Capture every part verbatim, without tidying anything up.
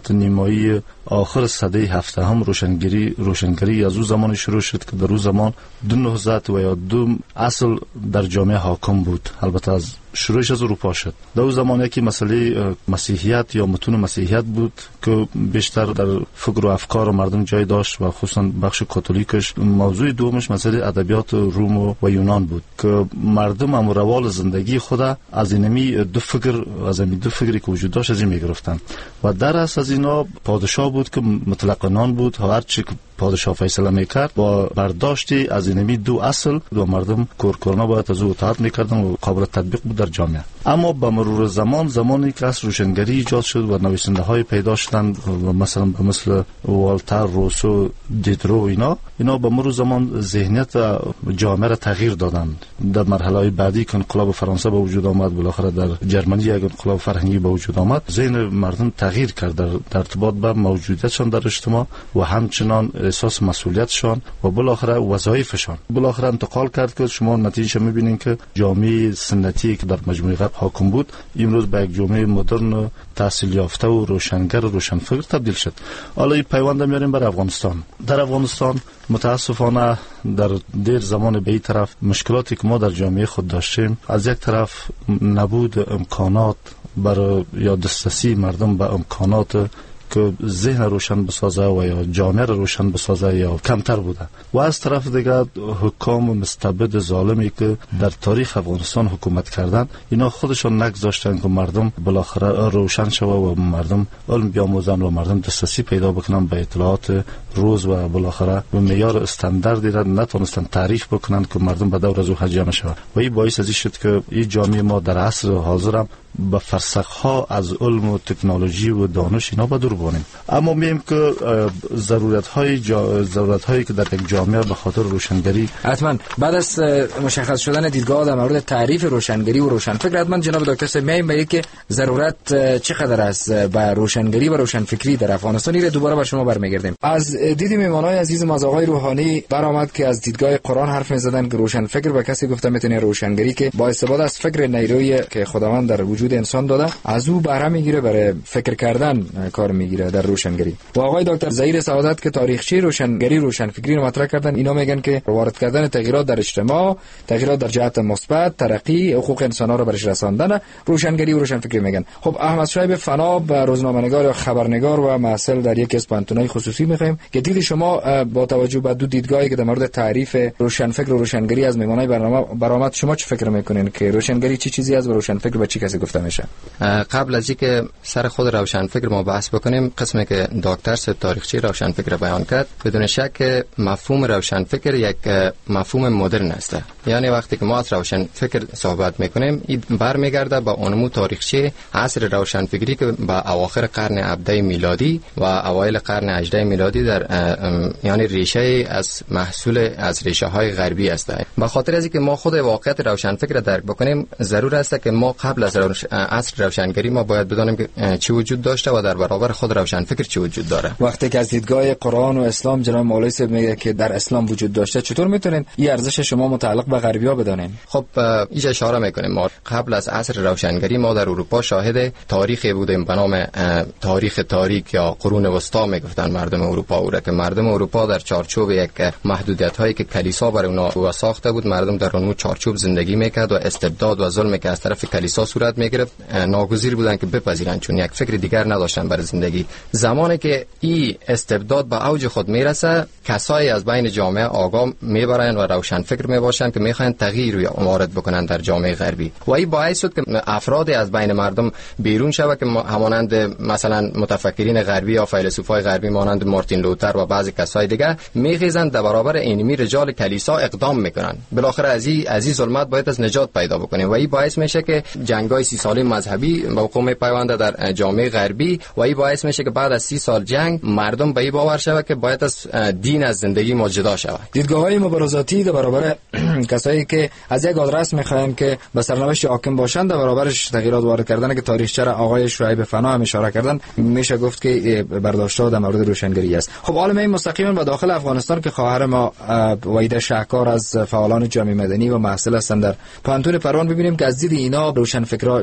سنوات نیمایی آخر سده هفته هم روشنگری روشنگری از او زمان شروع شد که در او زمان دو نهضت و یا دو اصل در جامعه حاکم بود. البته از شروعش از اروپا شد. در او زمان یکی مسئله مسیحیت یا متون مسیحیت بود که بیشتر در فکر و افکار مردم جای داشت و خصوصا بخش کاتولیکش. موضوع دومش مسئله ادبیات روم و یونان بود که مردم هم روال زندگی خود از اینمی دو فکر از این دو فکری که وجود داشت از این میگرفتن و در اصل از اینا پادشاه بود که مطلق نان بود. هر چی که پادشاه فیصله میکرد با برداشتی از اینمی دو اصل و مردم کورکورنا باید از او اطاعت میکردن و قابل تطبیق بود در جامعه. اما با مرور زمان زمانی که از روشنگری ایجاد شد و نویسنده های پیدا شدند و مثلا مثل والتر، روسو، دیدرو اینا اینا با مرور زمان ذهنیت جامعه را تغییر دادند. در مرحله بعدی که انقلاب فرانسه به وجود آمد، بالاخره در جرمنی یک انقلاب فرهنگی به وجود آمد، ذهن مردم تغییر کرد در ارتباط با موجودیتشان در اجتماع و همچنان احساس مسئولیتشان و بالاخره وظایفشان. بالاخره انتقال کرد که شما نتیجه می‌بینید که جامعه سنتی که در مجموعه غرب حاکم بود امروز به یک جامعه مدرن تحصیل یافته و روشنگر و روشنفکر تبدیل شد. حالا این پیوند میاریم بر افغانستان. در افغانستان متاسفانه در دیر زمان به این طرف مشکلاتی که ما در جامعه خود داشتیم، از یک طرف نبود امکانات برای یا دسترسی مردم به امکانات که ذهن روشن بسازه و یا جامعه روشن بسازه یا کمتر بوده و از طرف دیگه حکام مستبد ظالمی که در تاریخ افغانستان حکومت کردن اینا خودشون نگذاشتن که مردم بالاخره روشن شوه و مردم علم بیاموزن و مردم دسترسی پیدا بکنن به اطلاعات روز و بالاخره به معیار استانداردی را نتونستن تعریف بکنن که مردم به دور از او جمع شوه و این باعث از این شد که این جامعه ما در عصر حاضر هم با فرسخ‌ها از علم و تکنولوژی و دانش اینا به دور بانیم. اما میگیم که ضرورت‌های جا... ضرورت‌هایی که در یک جامعه به خاطر روشنگری حتما بعد از مشخص شدن دیدگاه در مورد تعریف روشنگری و روشنفکر، حتما جناب دکتر صاحب میایم به اینکه ضرورت چقدر است به روشنگری و روشنفکری در افغانستان. رو دوباره به شما برمیگردیم. از دید میهمانای عزیز ما آقای روحانی برآمد که از دیدگاه قرآن حرف می‌زدن که روشنفکر به کسی گفته میتونه روشنگری که با استفاده از فکر نیرویی که خداوند در وجود انسان داده از او بهره میگیره، برای فکر کردن کار میگیره در روشنگری. و آقای دکتر ظهیر سعادت که تاریخچه روشنگری روشنفکری رو مطرح کردن، اینا میگن که وارد کردن تغییرات در اجتماع، تغییرات در جهت مثبت، ترقی حقوق انسان ها رو برش رساندن روشنگری و روشنفکری میگن. خب احمد شایب فنا، روزنامه‌نگار یا خبرنگار و محصل در یکی از پانتونای خصوصی میخوایم که دید شما با توجه به دو دیدگاهی که در مورد تعریف روشنفکر و روشنگری از میهمانای برنامه برآمد، شما چه فکر میکنین که روشنگری چی چیزی است و روشنفکر به چی کسی گفته میشه؟ قبل از اینکه سر خود روشنفکر ما بحث بکنیم، قسمی که دکتر سه تاریخچه روشنفکر بیان کرد، بدون شک مفهوم روشنفکر یک مفهوم مدرن است. یعنی وقتی که ما از روشنفکر صحبت میکنیم، این برمیگرده به اونمو تاریخچه عصر روشنفکری که به اواخر قرن هفدهم میلادی و اوایل قرن هجدهم میلادی در یعنی ریشه از محصول از ریشه های غربی است. به خاطر از اینکه ما خود واقعیت روشنفکر درک بکنیم، ضرور است که ما قبل از عصر روشنگری ما باید بدانیم که چی وجود داشته و در برابر خود روشنفکر چی وجود داره. وقتی که از دیدگاه قرآن و اسلام جناب مولوی صاحب میگه که در اسلام وجود داشته، چطور میتونین این ارزش شما متعلق به غربی‌ها بدانین؟ خب اینجا اشاره میکنیم ما قبل از عصر روشنگری ما در اروپا شاهد تاریخی بودیم به نام تاریخ تاریک یا قرون وسطا میگفتن مردم اروپا، او را که مردم اروپا در چارچوب یک محدودیت هایی که کلیسا بر اونها ساخته بود، مردم در اون چارچوب زندگی میکرد و استبداد و ظلمی که از طرف کلیسا صورت میگرفت ناگزیر بودن که بپذیرن، چون یک فکر دیگر نداشتن برای زندگی. زمانی که این استبداد به اوج خود میرسه، کسایی از بین جامعه آگاه میبرن و روشن فکر میباشن که میخوان تغییر وارد بکنن در جامعه غربی و این باعث شد که افرادی از بین مردم بیرون شوه که همانند مثلا متفکرین غربی یا فیلسوفای غربی مانند مارتین لوتر و بعضی کسای دیگه میخیزن در برابر اینمی رجال کلیسا اقدام میکنن. بالاخره از این از این ظلمت باید از نجات پیدا بکنیم و این باعث میشه که جنگای سی ساله مذهبی موقع میپیونده در جامعه غربی و این باعث میشه که بعد از سی سال جنگ مردم به این باور شوه که باید از دین از زندگی ما جدا شوه. دیدگاه‌های مبارزاتی در برابر کسایی که از یک آدرس میخواین که به سرنوشت حاکم باشند در برابرش تغییرات وارد کردن که تاریخچه آقای شعیب فنا هم اشاره کردن، میشه گفت که برداشت‌ها در مورد روشنگری است. خب حالا می مستقیما به داخل افغانستان که خواهر ما وحیده شهکار از فعالان جامعه مدنی و محصل هستند در پانتون پروان ببینیم که از دید اینا روشنفکرا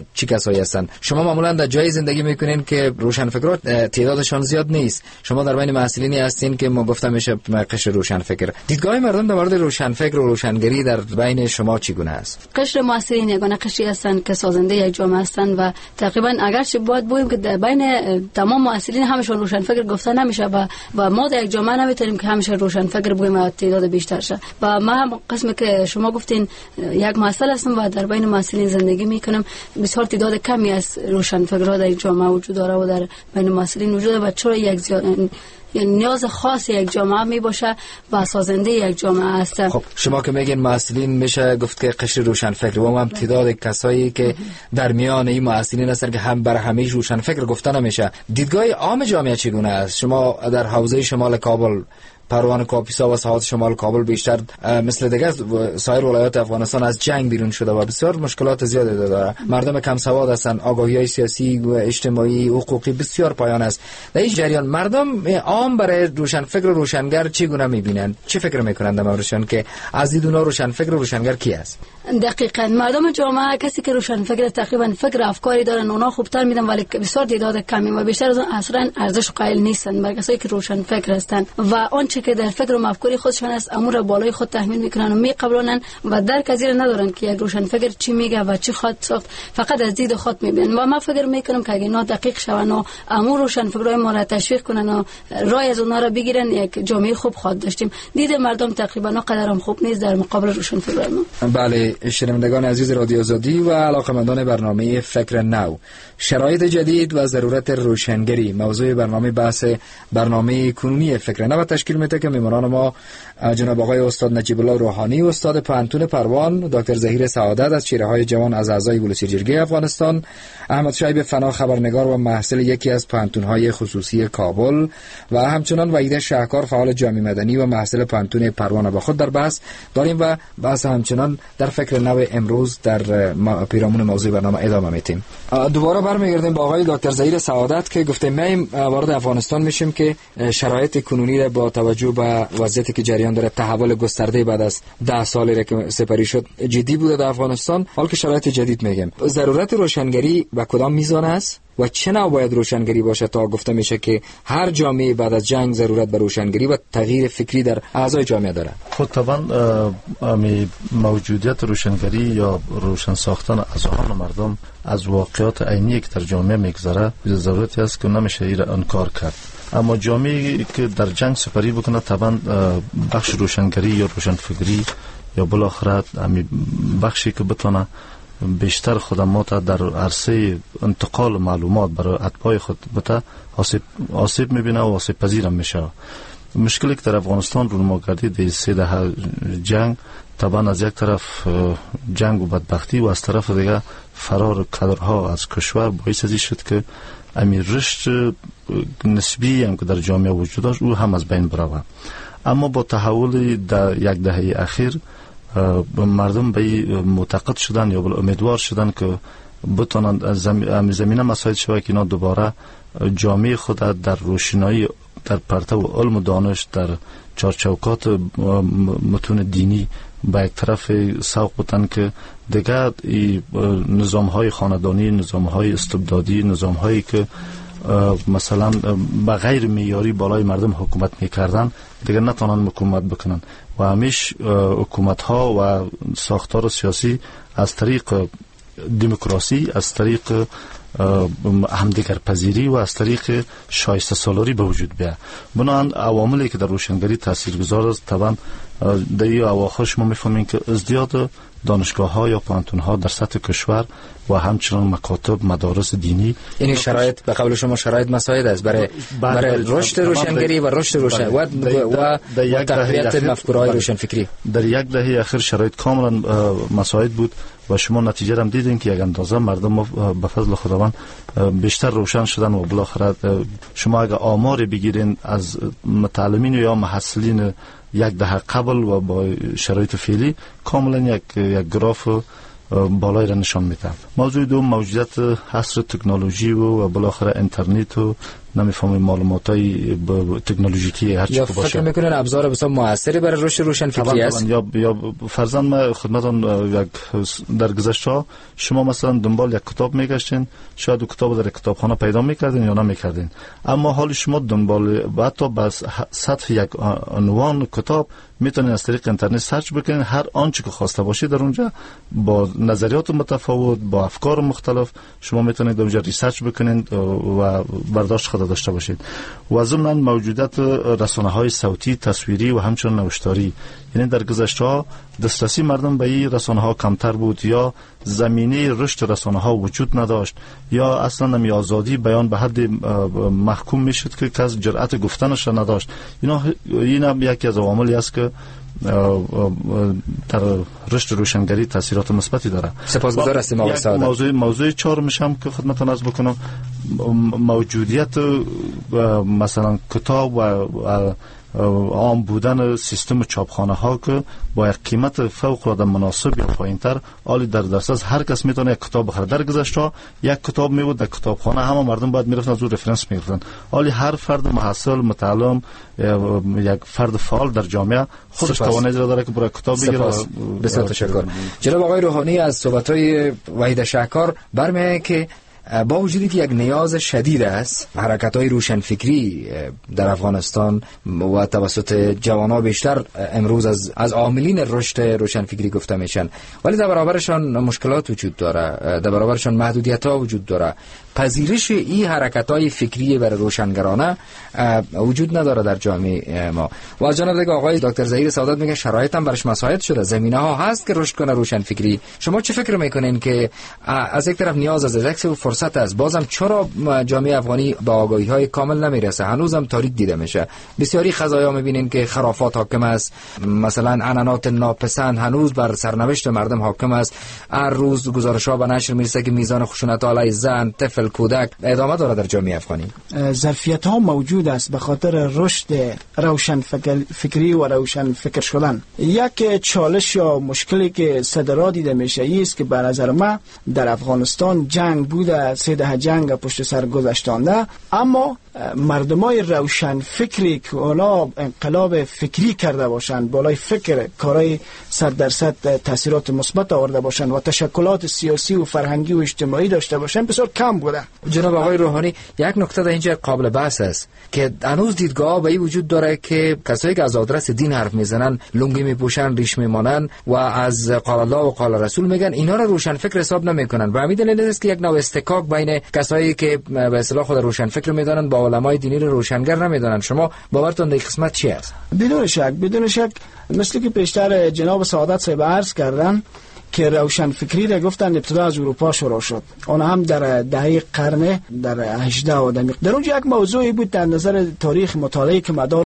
چی کسایی هستند. شما معمولا در جای زندگی میکنین که روشنفکران تعدادشان زیاد نیست. شما در بین محصلینی هستین که ما گفتم میشه قشر روشنفکر. دیدگاه مردم در مورد روشنفکر و روشنگری در بین شما چگونه است؟ قشر محصلین یگانه قشری هستند که سازنده یک جامعه هستند و تقریبا اگرچه باید بگیم که در بین تمام محصلین همشون روشنفکر گفته نمیشه و و ما در یک جامعه نمیتونیم که همیشه روشنفکر بگیم تعداد بیشتر شه. و ما هم قسمی که شما گفتین یک محصل هستم و در بین محصلین زندگی میکنم، بسیار تعداد کمی از روشنفکرها در یک جامعه وجود داره و در بین محصلین وجود داره و چرا یک زیاد یعنی نیاز خاص یک جامعه می باشه و سازنده یک جامعه است. خب شما که میگین محصلین میشه گفت که قشر روشنفکر و هم تعداد کسایی که در میان این محصلین هستن که هم بر همه روشنفکر گفته نمیشه. دیدگاه عام جامعه چگونه است؟ شما در حوزه شمال کابل، پروان کاپیسا و ساحات شمال کابل بیشتر مثل دیگه سایر ولایات افغانستان از جنگ بیرون شده و بسیار مشکلات زیادی داره. مردم کم سواد هستند، آگاهی‌های سیاسی و اجتماعی و حقوقی بسیار پایان است. در این جریان مردم عام برای روشنفکر و روشنگر چگونه می‌بینند؟ چه فکر می‌کنند در موردشون که از دید اونها روشنفکر و روشنگر کی است؟ دقیقاً مردم جامعه کسی که روشنفکر تقریبا فکر افکاری دارن اونها خوبتر میدن ولی بسیار تعداد کمی و بیشتر از اون اصلا ارزش قائل نیستن برای کسایی که روشنفکر هستند و آنچه که در فکر و مفکوری خودشون است امور را بالای خود تحمیل میکنن و میقبلونن و درک از این ندارن که یک روشنفکر چی میگه و چی خواهد ساخت، فقط از دید خود میبینن. و ما فکر میکنم که اگه اینا دقیق شون و امور روشنفکرای ما را تشویق کنن و رای از اونها را بگیرن، یک جامعه خوب خواهد داشتیم. دید مردم تقریبا قدرم خوب نیست در مقابل روشنفکرای ما. بله، شنوندگان عزیز رادیو آزادی و علاقه‌مندان برنامه فکر نو، شرایط جدید و ضرورت روشنگری موضوع برنامه بحث برنامه کنونی فکر نو تشکیل میده که میهمانان ما جناب آقای استاد نجیب الله روحانی استاد پانتون پروان، دکتر ظهیر سعادت از چهره‌های جوان از اعضای بلوچی جرگه افغانستان، احمد شایب فنا خبرنگار و محصل یکی از پانتون‌های خصوصی کابل و همچنان وحید شهکار فعال جامعه مدنی و محصل پانتون پروان با خود در بحث داریم و بحث همچنان در فکر نو امروز در پیرامون موضوع برنامه ادامه میدیم. دوباره برمیگردیم با آقای دکتر ظهیر سعادت که گفتیم ما وارد افغانستان میشیم که شرایط کنونی را با توجه به وضعیتی که جریان داره، تحول گسترده بعد از ده سالی که سپری شد جدی بوده در افغانستان، حال که شرایط جدید میگیم ضرورت روشنگری به کدام میزان است و چه نوع باید روشنگری باشه تا گفته میشه که هر جامعه بعد از جنگ ضرورت به روشنگری و تغییر فکری در اعضای جامعه داره؟ خود طبعا موجودیت روشنگری یا روشن ساختن اذهان مردم از واقعیات عینی که در جامعه میگذره ضرورتی است که نمیشه این را انکار کرد. اما جامعه که در جنگ سپری بکنه طبعا بخش روشنگری یا روشنفکری یا بالاخره بخشی که بتونه بیشتر خدمات در عرصه انتقال معلومات برای اتباع خود بته آسیب آسیب میبینه و آسیب پذیرم میشه. مشکلی که در افغانستان رونما گردید در سه دهه جنگ طبعا از یک طرف جنگ و بدبختی و از طرف دیگه فرار کادرها از کشور باعث ازی شد که امیر رشد نسبی هم که در جامعه وجود داشت او هم از بین بروه. اما با تحول در یک دهه اخیر مردم به معتقد شدن یا بل امیدوار شدن که بتونن زمینه مساعد شوه که اینا دوباره جامعه خود در روشنایی در پرتو علم و دانش در چارچوکات متون دینی به یک طرف سوق بودن که دیگر نظام های خاندانی، نظام های استبدادی، نظام هایی که مثلا به غیر معیاری بالای مردم حکومت میکردن دیگر نتونن حکومت بکنن و همیش حکومت ها و ساختار سیاسی از طریق دموکراسی، از طریق همدیگر پذیری و از طریق شایسته سالاری به وجود بیاد. بنابراین عواملی که در روشنگری تاثیرگذار است طبعا در این اواخر شما میفهمین که ازدیاد دانشگاه ها یا پانتون ها در سطح کشور و همچنان مکاتب مدارس دینی، یعنی شرایط به قول شما شرایط مساعد است برای برای رشد روشنگری و رشد روشن و و تقویت مفکورهای روشنفکری. در یک دهه اخیر شرایط کاملا مساعد بود و شما نتیجه هم دیدین که یک اندازه مردم به فضل خداوند بیشتر روشن شدن و بالاخره شما اگر آمار بگیرین از متعلمین یا محصلین یک دهه قبل و با شرایط فعلی کاملا یک یک گراف بالای را نشان میده. موضوع دوم موجودیت عصر تکنولوژی و بالاخره اینترنت و نمیفهمیم معلوماتای تکنولوژیکی هر چی یا باشه. فکر میکنن ابزار بسیار موثری برای رشد روشنفکری است؟ یا یا فرضاً ما خدمتتون یک در گذشته شما مثلا دنبال یک کتاب میگشتین، شاید کتاب در کتابخانه پیدا میکردین یا نمیکردین، اما حال شما دنبال حتی بس سطح یک عنوان کتاب میتونین از طریق اینترنت سرچ بکنین، هر آنچه که خواسته باشید در اونجا با نظریات متفاوت با افکار مختلف شما میتونید اونجا ریسرچ بکنین و برداشت خود داشته باشید. و ضمن موجودیت رسانه‌های صوتی، تصویری و همچنین نوشتاری، یعنی در گذشته دسترسی مردم به این رسانه‌ها کمتر بود یا زمینه رشد رسانه‌ها وجود نداشت یا اصلا نمی آزادی بیان به حد محکوم میشد که کس جرأت گفتنش را نداشت. اینا اینا یکی از عواملی است که در رشد روشنگری تاثیرات مثبتی داره. سپاسگزار هستیم آقای سعادت. موضوع موضوع چهارم میشم که خدمتتون عرض بکنم، موجودیت مثلا کتاب و عام بودن سیستم چاپخانه ها که با یک قیمت فوق العاده مناسب یا پایینتر عالی در دسترس هر کس میتونه یک کتاب بخره. در گذشته یک کتاب میبود در کتابخانه همه مردم باید میرفتن از اون رفرنس میگرفتن، عالی هر فرد محصل متعلم یک فرد فعال در جامعه خودش توانایی داره که برای کتاب بگیره. بسیار تشکر. جناب آقای روحانی از صحبت‌های وحید شهکار برمی‌آید که با وجودی که یک نیاز شدید است، حرکت‌های روشنفکری در افغانستان و توسط جوانان بیشتر امروز از از عاملین رشد روشنفکری گفته میشن، ولی در برابرشان مشکلات وجود داره، در برابرشان محدودیت‌ها وجود داره. پذیرش این حرکت‌های فکری برای روشنگرانه وجود نداره در جامعه ما. و از جانب دیگه آقای دکتر ظهیر سعادت میگه شرایط هم برش مساعد شده، زمینه‌ها هست که رشد کنه روشنفکری. شما چه فکر میکنین که از یک طرف نیاز از یک سو فرصت است، بازم چرا جامعه افغانی با آگاهی‌های کامل نمیرسه؟ هنوزم تاریک دیده میشه. بسیاری قضایا میبینین که خرافات حاکم است، مثلا عنعنات ناپسند هنوز بر سرنوشت مردم حاکم است. هر روز گزارش‌ها به نشر میرسه که میزان خشونت علیه زن، طفل، کودک ادامه داره در جامعه افغانی. ظرفیت ها موجود است به خاطر رشد روشن فکری و روشن فکر شدن. یک چالش یا مشکلی که صدرا دیده میشه است که به نظر من در افغانستان جنگ بوده، سه دهه جنگ پشت سر گذشتانده، اما مردمای روشن فکری که اونا انقلاب فکری کرده باشند، بالای فکر کارهای صد درصد تاثیرات مثبت آورده باشند و تشکلات سیاسی و فرهنگی و اجتماعی داشته باشند بسیار کم بوده. جناب آقای روحانی، یک نکته در اینجا قابل بحث است که هنوز دیدگاه به این وجود داره که کسایی که از آدرس دین حرف میزنن، لنگی میپوشن، ریش میمانن و از قال الله و قال رسول میگن، اینا رو روشن فکر حساب نمیکنن. و همین دلیل است که یک نوع استکاک بین کسایی که به اصطلاح خود روشن فکر میدونن با علمای دینی رو روشنگر نمیدونن. شما باورتون در این قسمت چی است؟ بدون شک بدون شک مثل که پیشتر جناب سعادت صاحب عرض کردن که روشن فکری را گفتن ابتدا از اروپا شروع شد، اون هم در دهه قرن در هجده و در اونجا یک موضوعی بود در نظر تاریخ مطالعه که مدار